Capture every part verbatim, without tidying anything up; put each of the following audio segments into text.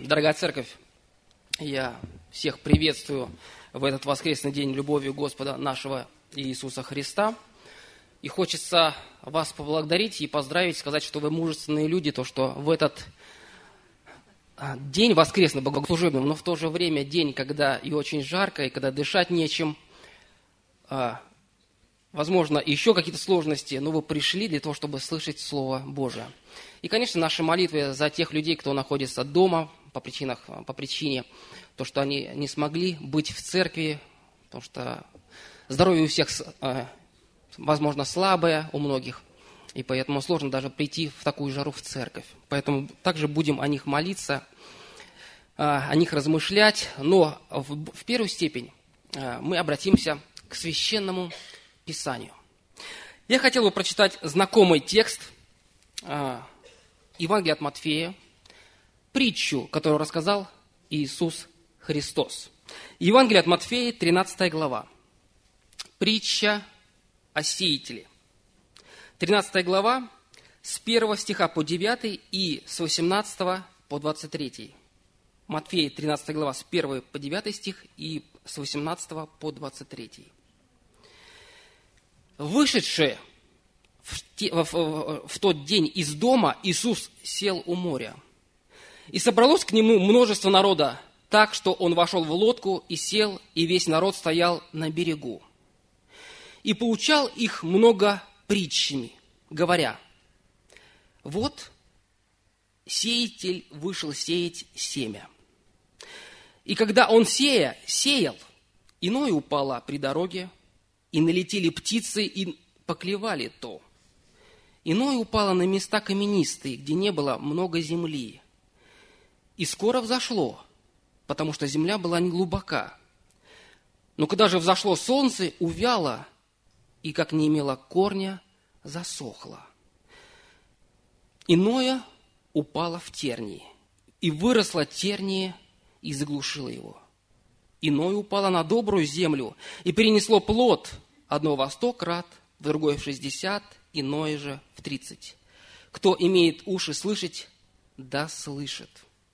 Дорогая церковь, я всех приветствую в этот воскресный день любовью Господа нашего Иисуса Христа. И хочется вас поблагодарить и поздравить, сказать, что вы мужественные люди, то, что в этот день воскресный, богослужебный, но в то же время день, когда и очень жарко, и когда дышать нечем, возможно, еще какие-то сложности, но вы пришли для того, чтобы слышать Слово Божие. И, конечно, наши молитвы за тех людей, кто находится дома по, причинах, по причине, то, что они не смогли быть в церкви, потому что здоровье у всех, возможно, слабое у многих, и поэтому сложно даже прийти в такую жару в церковь. Поэтому также будем о них молиться, о них размышлять, но в, в первую степень мы обратимся к Священному Писанию. Я хотел бы прочитать знакомый текст Евангелия от Матфея, притчу, которую рассказал Иисус Христос. Евангелие от Матфея, тринадцатая глава. Притча о сеятеле. тринадцатая глава, с первого стиха по девятый и с восемнадцатого по двадцать третий. Матфея, тринадцатая глава, с первого по девятый стих и с восемнадцатого по двадцать третий. Вышедший в, те, в, в, в тот день из дома, Иисус сел у моря. И собралось к нему множество народа, так, что он вошел в лодку и сел, и весь народ стоял на берегу. И поучал их много притчами, говоря: вот сеятель вышел сеять семя. И когда он сея, сеял, иное упало при дороге, и налетели птицы, и поклевали то. Иное упало на места каменистые, где не было много земли. И скоро взошло, потому что земля была не глубока. Но когда же взошло солнце, увяло, и, как не имело корня, засохло. Иное упало в тернии, и выросло терние, и заглушило его. Иное упало на добрую землю, и перенесло плод, одно во сто крат, другое в шестьдесят, иное же в тридцать. Кто имеет уши слышать, да слышит.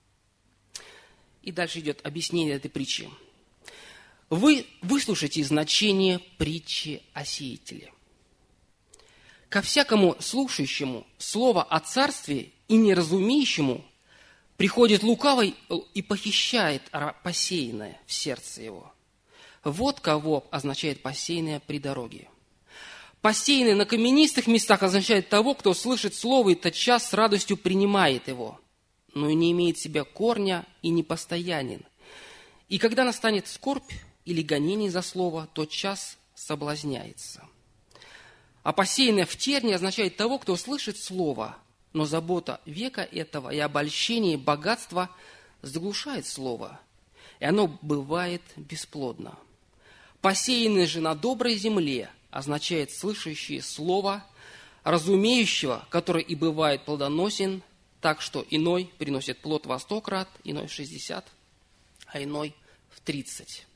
И дальше идет объяснение этой притчи. Вы выслушайте значение притчи о сеятеле. Ко всякому слушающему слово о царстве и неразумеющему приходит лукавый и похищает посеянное в сердце его. Вот кого означает посеянное при дороге. Посеянное на каменистых местах означает того, кто слышит слово и тотчас с радостью принимает его, но и не имеет в себе корня и непостоянен. И когда настанет скорбь или гонение за слово, тотчас соблазняется. А посеянное в терне означает того, кто слышит слово, но забота века этого и обольщение богатства заглушает слово, и оно бывает бесплодно. Посеянное же на доброй земле означает слышащее слово, разумеющего, который и бывает плодоносен, так что иной приносит плод во сто крат, иной в шестьдесят, а иной в тридцать.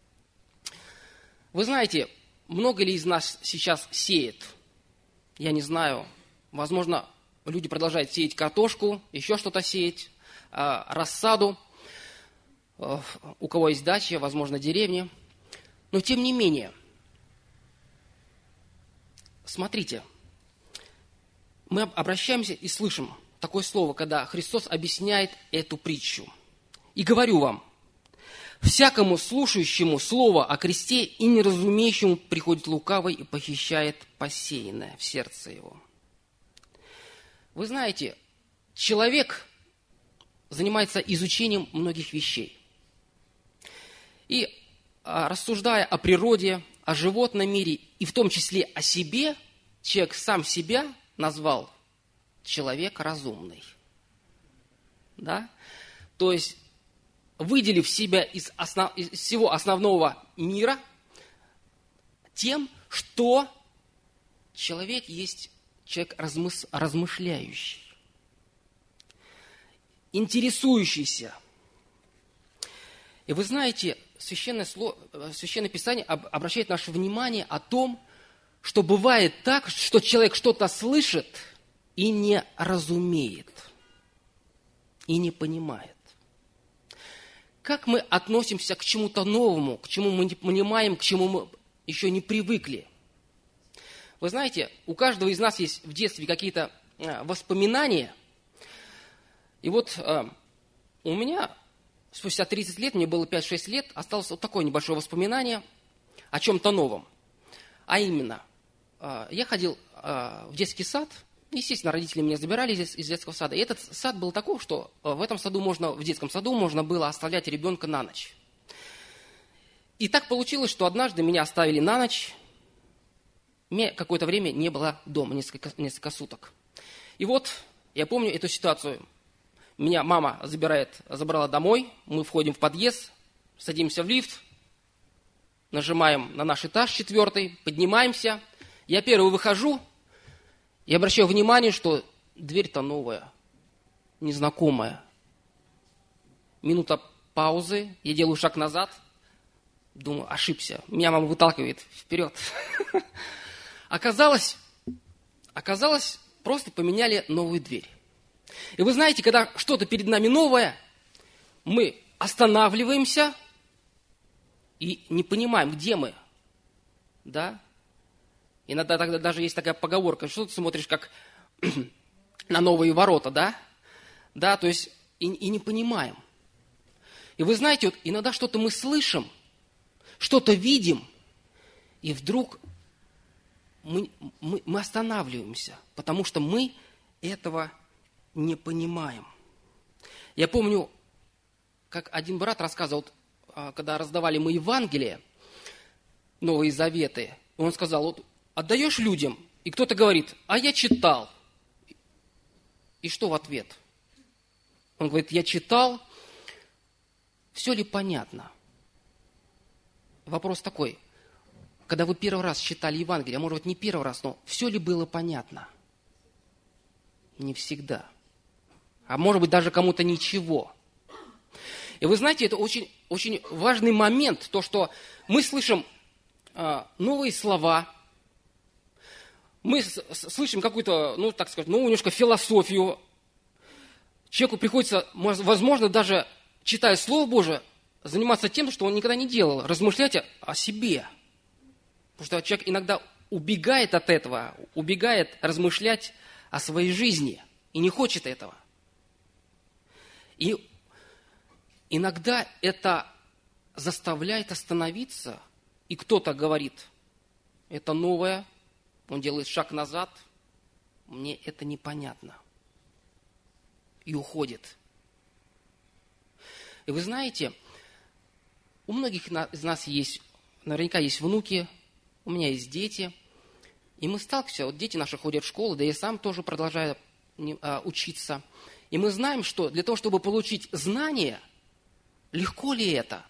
Вы знаете, много ли из нас сейчас сеет? Я не знаю. Возможно, люди продолжают сеять картошку, еще что-то сеять, рассаду. У кого есть дача, возможно, деревня. Но тем не менее, смотрите, мы обращаемся и слышим такое слово, когда Христос объясняет эту притчу. И говорю вам: всякому слушающему слово о кресте и неразумеющему приходит лукавый и похищает посеянное в сердце его. Вы знаете, человек занимается изучением многих вещей. И рассуждая о природе, о животном мире, и в том числе о себе, человек сам себя назвал человек разумный. Да? То есть, выделив себя из, основ, из всего основного мира тем, что человек есть человек размыс, размышляющий, интересующийся. И вы знаете, Священное, Слово, Священное Писание обращает наше внимание о том, что бывает так, что человек что-то слышит и не разумеет, и не понимает. как мы относимся к чему-то новому, к чему мы не понимаем, к чему мы еще не привыкли. Вы знаете, у каждого из нас есть в детстве какие-то воспоминания. И вот у меня спустя тридцать лет, мне было пять-шесть лет, осталось вот такое небольшое воспоминание о чем-то новом. А именно, я ходил в детский сад, естественно, родители меня забирали из, из детского сада, и этот сад был такой, что в этом саду можно, в детском саду можно было оставлять ребенка на ночь. И так получилось, что однажды меня оставили на ночь, мне какое-то время не было дома, несколько, несколько суток. И вот, я помню эту ситуацию. Меня мама забирает, забрала домой, мы входим в подъезд, садимся в лифт, нажимаем на наш этаж четвертый, поднимаемся. Я первый выхожу и обращаю внимание, что дверь-то новая, незнакомая. Минута паузы, я делаю шаг назад, думаю, ошибся. Меня мама выталкивает вперед. Оказалось, оказалось, просто поменяли новую дверь. И вы знаете, когда что-то перед нами новое, мы останавливаемся и не понимаем, где мы. Да? Иногда тогда даже есть такая поговорка, что ты смотришь как на новые ворота, да? Да, то есть и, и не понимаем. И вы знаете, вот иногда что-то мы слышим, что-то видим, и вдруг мы, мы, мы останавливаемся, потому что мы этого не понимаем. Я помню, как один брат рассказывал, когда раздавали мы Евангелие, Новые Заветы, он сказал, вот отдаешь людям, и кто-то говорит, а я читал. И что в ответ? Он говорит, я читал, все ли понятно? Вопрос такой, когда вы первый раз читали Евангелие, а может быть не первый раз, но все ли было понятно? Не всегда. А может быть даже кому-то ничего. И вы знаете, это очень, очень важный момент, то, что мы слышим э, новые слова, мы с, с, слышим какую-то, ну, так сказать, новую немножко философию. Человеку приходится, возможно, даже читая Слово Божие, заниматься тем, что он никогда не делал, размышлять о, о себе. Потому что человек иногда убегает от этого, убегает размышлять о своей жизни и не хочет этого. И иногда это заставляет остановиться, и кто-то говорит, это новое, он делает шаг назад, мне это непонятно. И уходит. И вы знаете, у многих из нас есть, наверняка есть внуки, у меня есть дети, и мы сталкиваемся, вот дети наши ходят в школу, да и я сам тоже продолжаю учиться. И мы знаем, что для того, чтобы получить знания, легко ли это?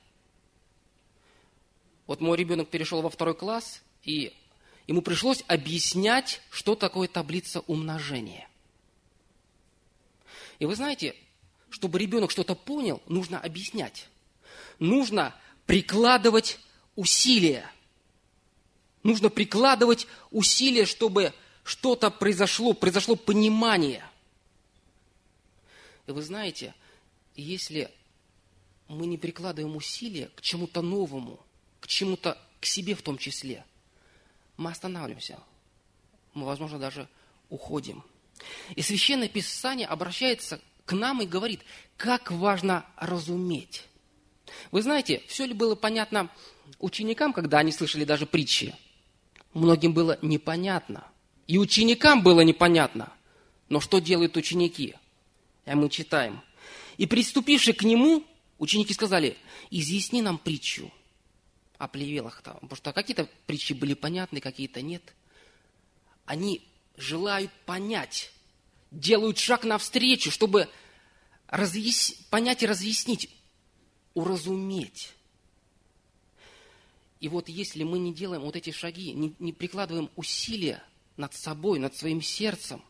Вот мой ребенок перешел во второй класс, и ему пришлось объяснять, что такое таблица умножения. И вы знаете, чтобы ребенок что-то понял, нужно объяснять. Нужно прикладывать усилия. Нужно прикладывать усилия, чтобы что-то произошло, произошло понимание. И вы знаете, если мы не прикладываем усилия к чему-то новому, к чему-то, к себе в том числе, мы останавливаемся. Мы, возможно, даже уходим. И Священное Писание обращается к нам и говорит, как важно разуметь. Вы знаете, все ли было понятно ученикам, когда они слышали даже притчи? Многим было непонятно. И ученикам было непонятно. Но что делают ученики? И мы читаем. И приступивши к нему, ученики сказали, изъясни нам притчу о плевелах-то. Потому что какие-то притчи были понятны, какие-то нет. Они желают понять, делают шаг навстречу, чтобы разъяс... понять и разъяснить, уразуметь. И вот если мы не делаем вот эти шаги, не, не прикладываем усилия над собой, над своим сердцем,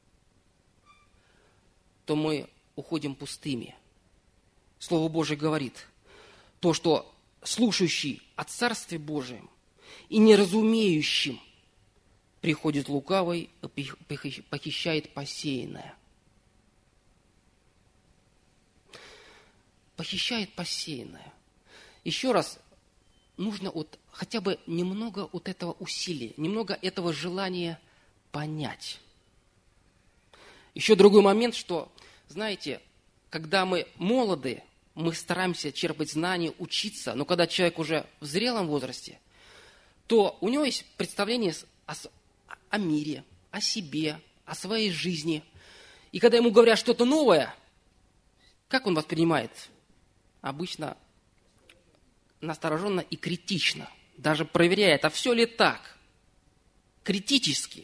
то мы уходим пустыми. Слово Божие говорит, то, что слушающий о Царстве Божием и неразумеющим приходит лукавый и похищает посеянное. похищает посеянное. Еще раз, нужно вот хотя бы немного вот этого усилия, немного этого желания понять. Еще другой момент, что, знаете, когда мы молоды, мы стараемся черпать знания, учиться, но когда человек уже в зрелом возрасте, то у него есть представление о, о мире, о себе, о своей жизни. И когда ему говорят что-то новое, как он воспринимает? Обычно настороженно и критично, даже проверяет, а все ли так, критически.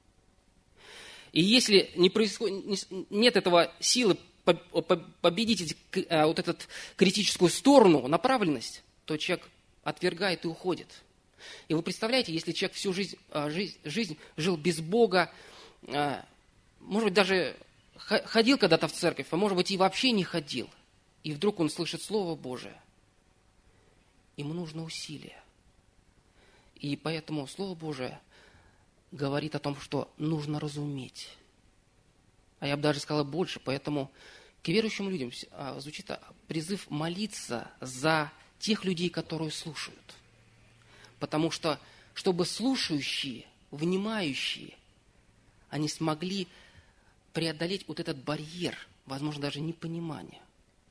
И если не происходит, нет этого силы победить вот эту критическую сторону, направленность, то человек отвергает и уходит. И вы представляете, если человек всю жизнь, жизнь, жизнь жил без Бога, может быть, даже ходил когда-то в церковь, а может быть, и вообще не ходил, и вдруг он слышит Слово Божие, ему нужно усилие. И поэтому Слово Божие говорит о том, что нужно разуметь. А я бы даже сказала больше, поэтому к верующим людям звучит призыв молиться за тех людей, которые слушают. Потому что, чтобы слушающие, внимающие, они смогли преодолеть вот этот барьер, возможно, даже непонимания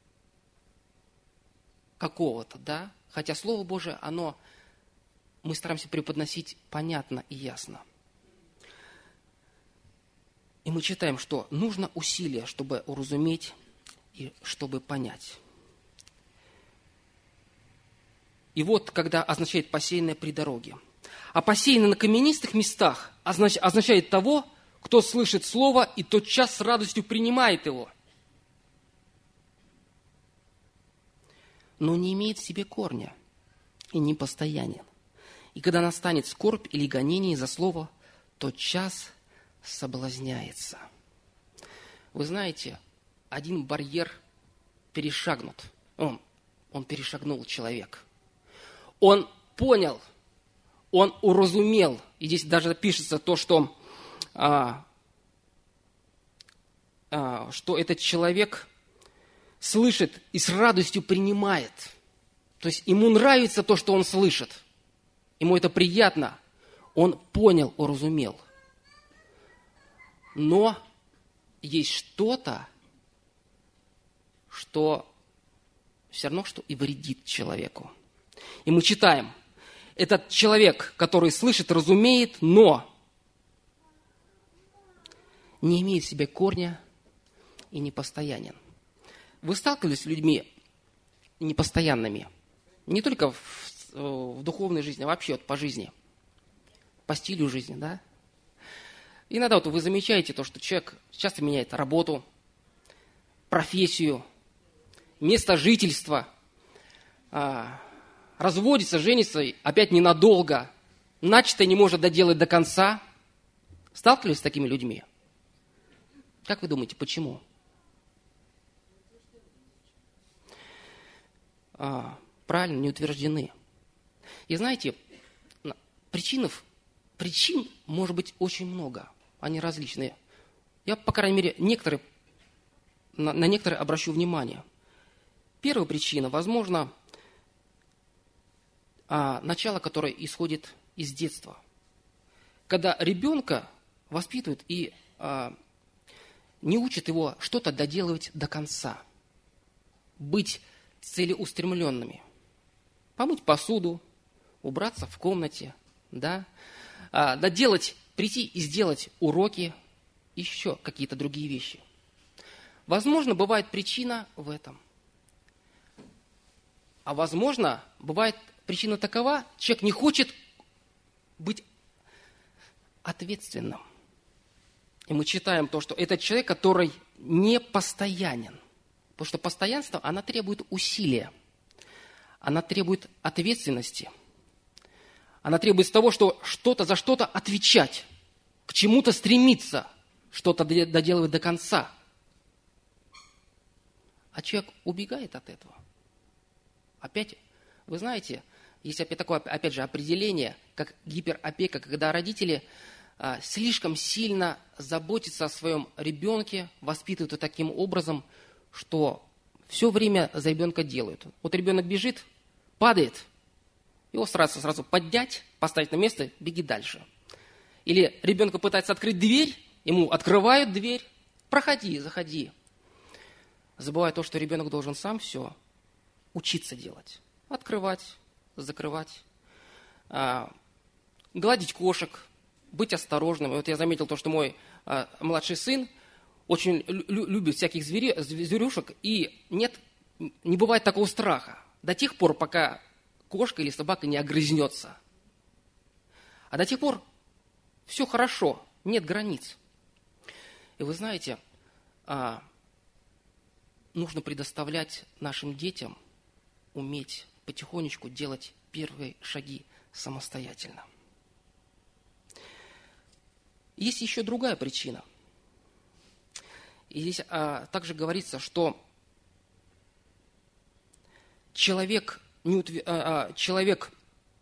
какого-то, да? Хотя Слово Божие, оно, мы стараемся преподносить понятно и ясно. И мы читаем, что нужно усилие, чтобы уразуметь и чтобы понять. И вот, когда означает посеянное при дороге. А посеянное на каменистых местах означ, означает того, кто слышит слово и тотчас с радостью принимает его, но не имеет в себе корня и не постоянен. И когда настанет скорбь или гонение за слово, тотчас соблазняется. Вы знаете, один барьер перешагнут. Он, он перешагнул человек. Он понял, он уразумел. И здесь даже пишется то, что, а, а, что этот человек слышит и с радостью принимает. То есть ему нравится то, что он слышит. Ему это приятно. Он понял, уразумел. Но есть что-то, что все равно, что и вредит человеку. И мы читаем, этот человек, который слышит, разумеет, но не имеет в себе корня и непостоянен. Вы сталкивались с людьми непостоянными? Не только в, в духовной жизни, а вообще вот по жизни, по стилю жизни, да? Иногда вот вы замечаете то, что человек часто меняет работу, профессию, место жительства, разводится, женится, опять ненадолго, начатое не может доделать до конца. Сталкивались с такими людьми? Как вы думаете, почему? А, правильно, не утверждены. И знаете, причин, причин может быть очень много. Они различные. Я, по крайней мере, некоторые, на, на некоторые обращу внимание. Первая причина, возможно, а, начало, которое исходит из детства. Когда ребенка воспитывают и а, не учат его что-то доделывать до конца. Быть целеустремленными. Помыть посуду, убраться в комнате, да, а, доделать, прийти и сделать уроки, еще какие-то другие вещи. Возможно, бывает причина в этом. А возможно, бывает причина такова, человек не хочет быть ответственным. И мы читаем то, что это человек, который не постоянен. Потому что постоянство, она требует усилия. Она требует ответственности. Она требует того, что что-то за что-то отвечать. К чему-то стремиться. Что-то доделывать до конца. А человек убегает от этого. Опять, вы знаете, есть опять такое, опять же, определение, как гиперопека, когда родители а, слишком сильно заботятся о своем ребенке, воспитывают его таким образом, что все время за ребенка делают. Вот ребенок бежит, падает, его стараются сразу поднять, поставить на место, беги дальше. Или ребенка пытается открыть дверь, ему открывают дверь, проходи, заходи. Забывая то, что ребенок должен сам все учиться делать. Открывать, закрывать, а, гладить кошек, быть осторожным. И вот я заметил то, что мой а, младший сын очень лю- любит всяких звери, зверюшек, и нет, не бывает такого страха до тех пор, пока кошка или собака не огрызнется. А до тех пор все хорошо, нет границ. И вы знаете, а, нужно предоставлять нашим детям уметь потихонечку делать первые шаги самостоятельно. Есть еще другая причина. И здесь а, также говорится, что человек, не утв... а, а, человек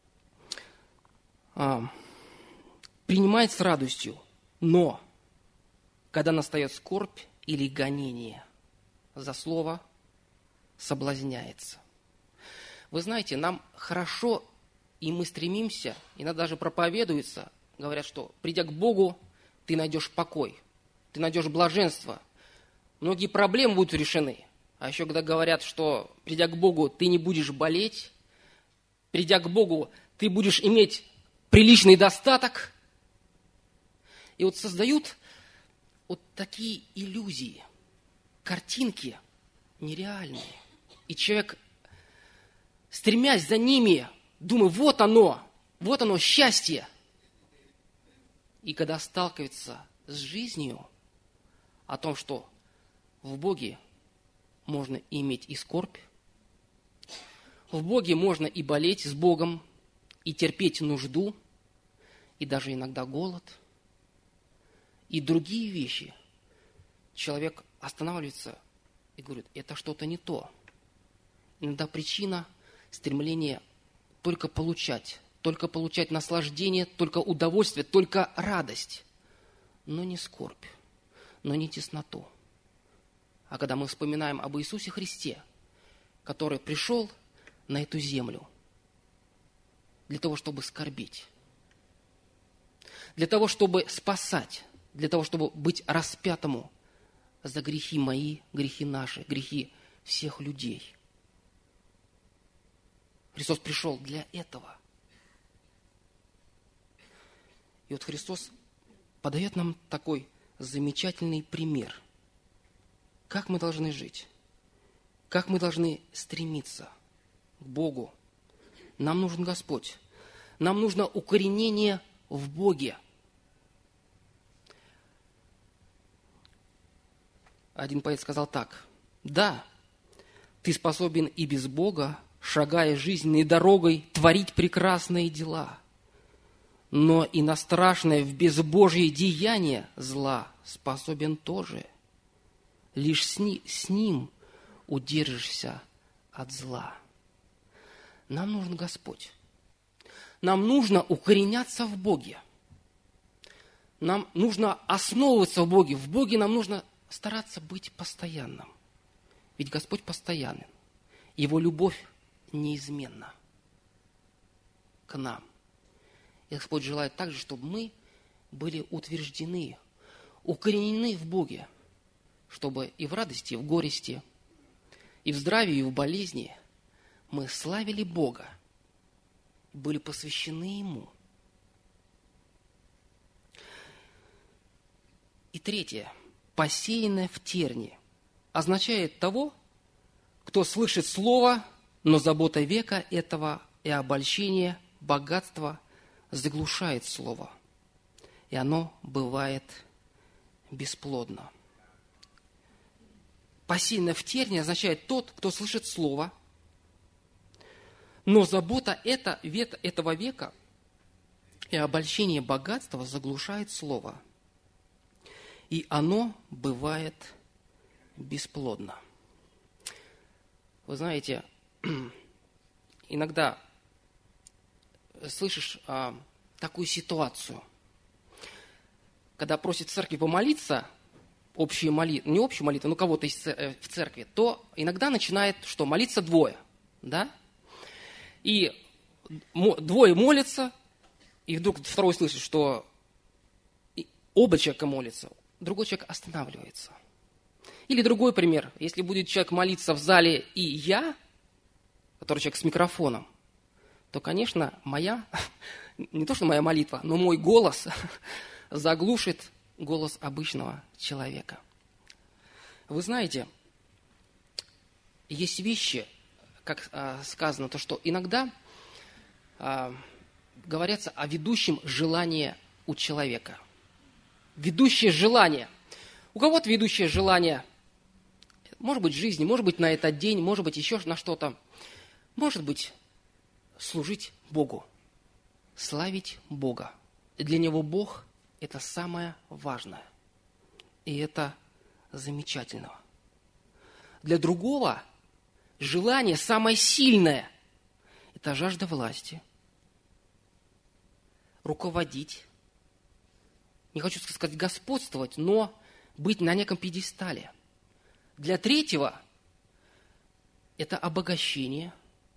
а, принимает с радостью, но когда настает скорбь или гонение за слово, соблазняется. Вы знаете, нам хорошо, и мы стремимся, иногда даже проповедуется, говорят, что придя к Богу, ты найдешь покой, ты найдешь блаженство, многие проблемы будут решены. А еще когда говорят, что придя к Богу, ты не будешь болеть, придя к Богу, ты будешь иметь приличный достаток. И вот создают вот такие иллюзии, картинки нереальные. И человек, стремясь за ними, думает, вот оно, вот оно, счастье. И когда сталкивается с жизнью, о том, что в Боге можно иметь и скорбь, в Боге можно и болеть с Богом, и терпеть нужду, и даже иногда голод, и другие вещи, человек останавливается и говорит, это что-то не то. Иногда причина стремления только получать, только получать наслаждение, только удовольствие, только радость, но не скорбь, но не тесноту. А когда мы вспоминаем об Иисусе Христе, который пришел на эту землю для того, чтобы скорбеть, для того, чтобы спасать, для того, чтобы быть распятому за грехи мои, грехи наши, грехи всех людей. Христос пришел для этого. И вот Христос подает нам такой замечательный пример. Как мы должны жить? Как мы должны стремиться к Богу? Нам нужен Господь. Нам нужно укоренение в Боге. Один поэт сказал так. Да, ты способен и без Бога, шагая жизненной дорогой, творить прекрасные дела. Но и на страшное в безбожье деяние зла способен тоже. Лишь с, ни, с ним удержишься от зла. Нам нужен Господь. Нам нужно укореняться в Боге. Нам нужно основываться в Боге. В Боге нам нужно стараться быть постоянным. Ведь Господь постоянен. Его любовь неизменна к нам. И Господь желает также, чтобы мы были утверждены, укоренены в Боге, чтобы и в радости, и в горести, и в здравии, и в болезни мы славили Бога, были посвящены Ему. И третье. Посеянное в тернии означает того, кто слышит слово, но забота века этого и обольщение, богатства заглушает слово, и оно бывает бесплодно. Посеянное в тернии означает тот, кто слышит слово, но забота это, этого века и обольщение богатства заглушает слово, и оно бывает бесплодно. Вы знаете, иногда слышишь а, такую ситуацию, когда просят в церкви помолиться, общие молитвы, не общую молитву, но кого-то из ц- в церкви, то иногда начинает что? Молиться двое. Да? И мо- двое молятся, и вдруг второй слышит, что и оба человека молятся, другой человек останавливается. Или другой пример. Если будет человек молиться в зале и я, который человек с микрофоном, то, конечно, моя, не то что моя молитва, но мой голос заглушит голос обычного человека. Вы знаете, есть вещи, как а, сказано, то, что иногда а, говорятся о ведущем желании у человека. Ведущее желание. У кого-то ведущее желание, может быть, в жизни, может быть, на этот день, может быть, еще на что-то. Может быть, служить Богу, славить Бога. И для него Бог – это самое важное. И это замечательно. Для другого желание самое сильное – это жажда власти, руководить, не хочу сказать господствовать, но быть на неком пьедестале. Для третьего это обогащение,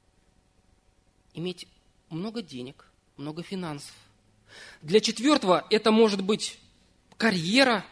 иметь много денег, много финансов. Для четвертого это может быть карьера.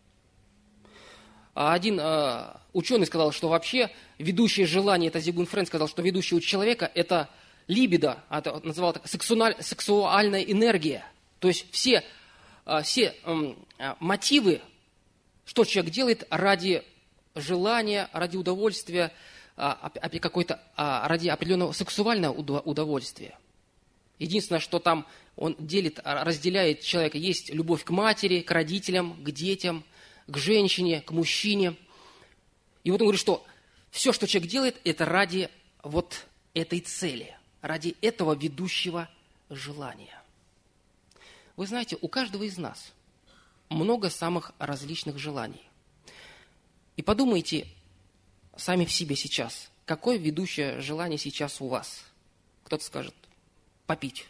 Один э, ученый сказал, что вообще ведущее желание, это Зигмунд Фрейд сказал, что ведущее у человека это либидо, это называл так, сексуаль, сексуальная энергия. То есть все, э, все э, мотивы, что человек делает ради желания, ради удовольствия, э, какой-то, э, ради определенного сексуального удовольствия. Единственное, что там он делит, разделяет человека, есть любовь к матери, к родителям, к детям, к женщине, к мужчине. И вот он говорит, что все, что человек делает, это ради вот этой цели, ради этого ведущего желания. Вы знаете, у каждого из нас много самых различных желаний. И подумайте сами в себе сейчас, какое ведущее желание сейчас у вас. Кто-то скажет, попить.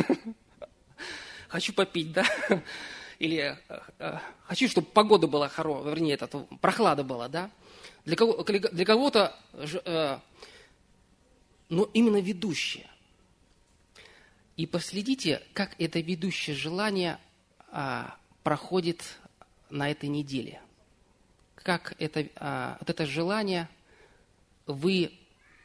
Хочу попить, да? Или э, хочу, чтобы погода была хорошая, вернее, это, прохлада была, да? Для, кого, для кого-то, э, но именно ведущее. И последите, как это ведущее желание э, проходит на этой неделе. Как это, э, вот это желание, вы,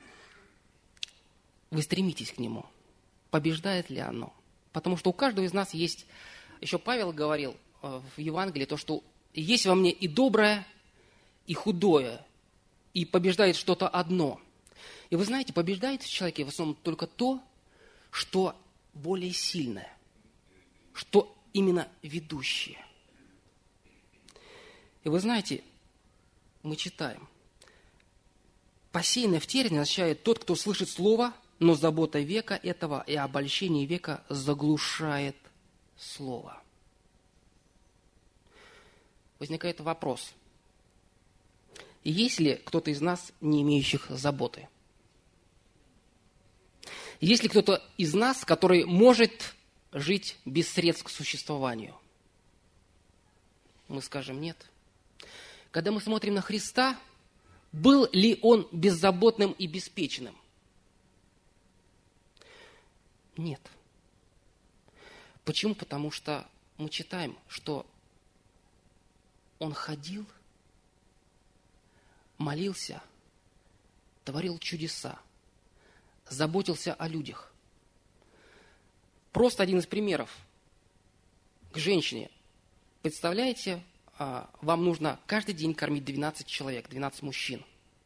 вы стремитесь к нему. Побеждает ли оно? Потому что у каждого из нас есть... Еще Павел говорил в Евангелии, то, что есть во мне и доброе, и худое, и побеждает что-то одно. И вы знаете, побеждает в человеке в основном только то, что более сильное, что именно ведущее. И вы знаете, мы читаем, посеянное в терне означает тот, кто слышит слово, но забота века этого и обольщение века заглушает слово. Возникает вопрос. Есть ли кто-то из нас, не имеющих заботы? Есть ли кто-то из нас, который может жить без средств к существованию? Мы скажем нет. Когда мы смотрим на Христа, был ли Он беззаботным и беспечным? Нет. Почему? Потому что мы читаем, что Он ходил, молился, творил чудеса, заботился о людях. Просто один из примеров. К женщине. Представляете, вам нужно каждый день кормить двенадцать человек, двенадцать мужчин.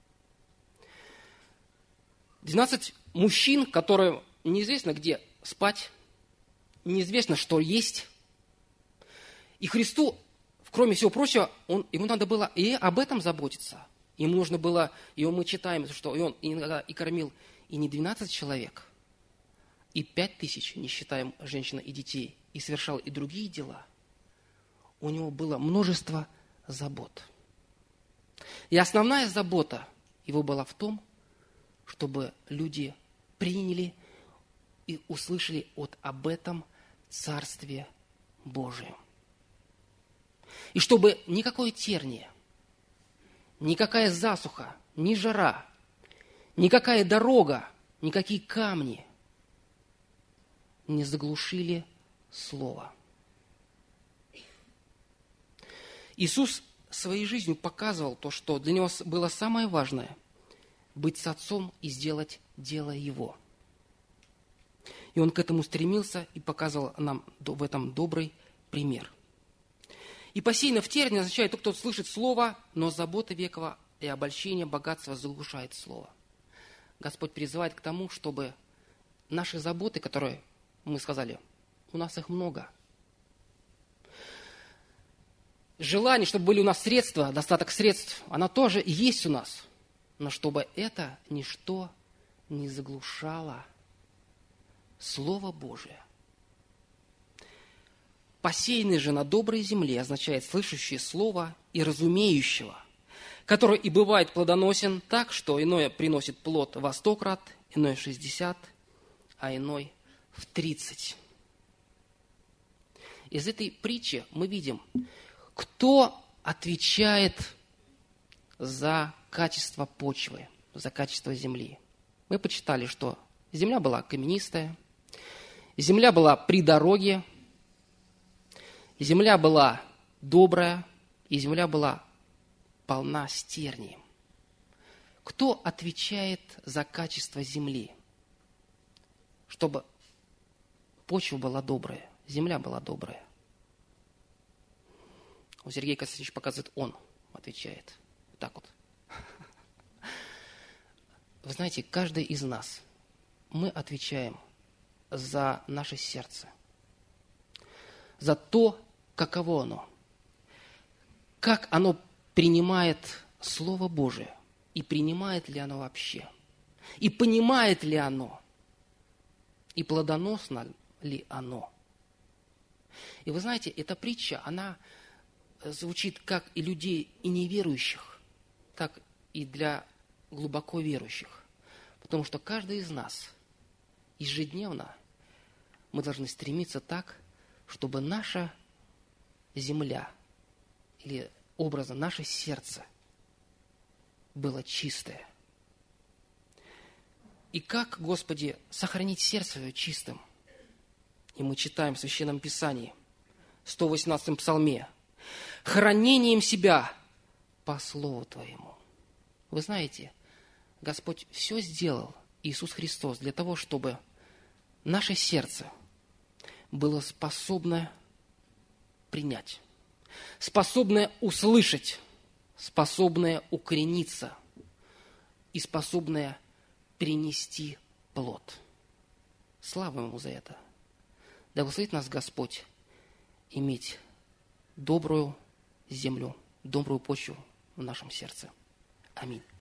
двенадцать мужчин, которые неизвестно где спать, неизвестно, что есть. И Христу, кроме всего прочего, он, ему надо было и об этом заботиться. Ему нужно было, и мы читаем, что и он иногда и кормил и не двенадцать человек, и пять тысяч, не считаем женщин и детей, и совершал и другие дела. У него было множество забот. И основная забота его была в том, чтобы люди приняли и услышали вот об этом Царстве Божием. И чтобы никакое терние, никакая засуха, ни жара, никакая дорога, никакие камни не заглушили Слово. Иисус своей жизнью показывал то, что для Него было самое важное – быть с Отцом и сделать дело Его. И Он к этому стремился и показывал нам в этом добрый пример. И посеяно в терне означает, тот, кто слышит Слово, но забота векова и обольщение богатства заглушает Слово. Господь призывает к тому, чтобы наши заботы, которые мы сказали, у нас их много. Желание, чтобы были у нас средства, достаток средств, оно тоже есть у нас. Но чтобы это ничто не заглушало Слово Божие. Посеянный же на доброй земле означает слышащее Слово и разумеющего, который и бывает плодоносен так, что иное приносит плод во сто крат, иное в шестьдесят, а иной в тридцать. Из этой притчи мы видим, кто отвечает за качество почвы, за качество земли. Мы почитали, что земля была каменистая, земля была при дороге, земля была добрая, и земля была полна стерней. Кто отвечает за качество земли? Чтобы почва была добрая, земля была добрая. У Сергея Константиновича показывает, он отвечает. Вот так вот. Вы знаете, каждый из нас, мы отвечаем за наше сердце, за то, каково оно, как оно принимает Слово Божие, и принимает ли оно вообще, и понимает ли оно, и плодоносно ли оно. И вы знаете, эта притча, она звучит как и людей и неверующих, так и для глубоко верующих. Потому что каждый из нас ежедневно мы должны стремиться так, чтобы наша земля, или образно наше сердце, было чистое. И как, Господи, сохранить сердце свое чистым? И мы читаем в Священном Писании, в сто восемнадцатом Псалме, «Хранением себя по Слову Твоему». Вы знаете, Господь все сделал, Иисус Христос, для того, чтобы наше сердце было способно принять, способное услышать, способное укорениться и способное принести плод. Слава Ему за это. Да благословит нас Господь иметь добрую землю, добрую почву в нашем сердце. Аминь.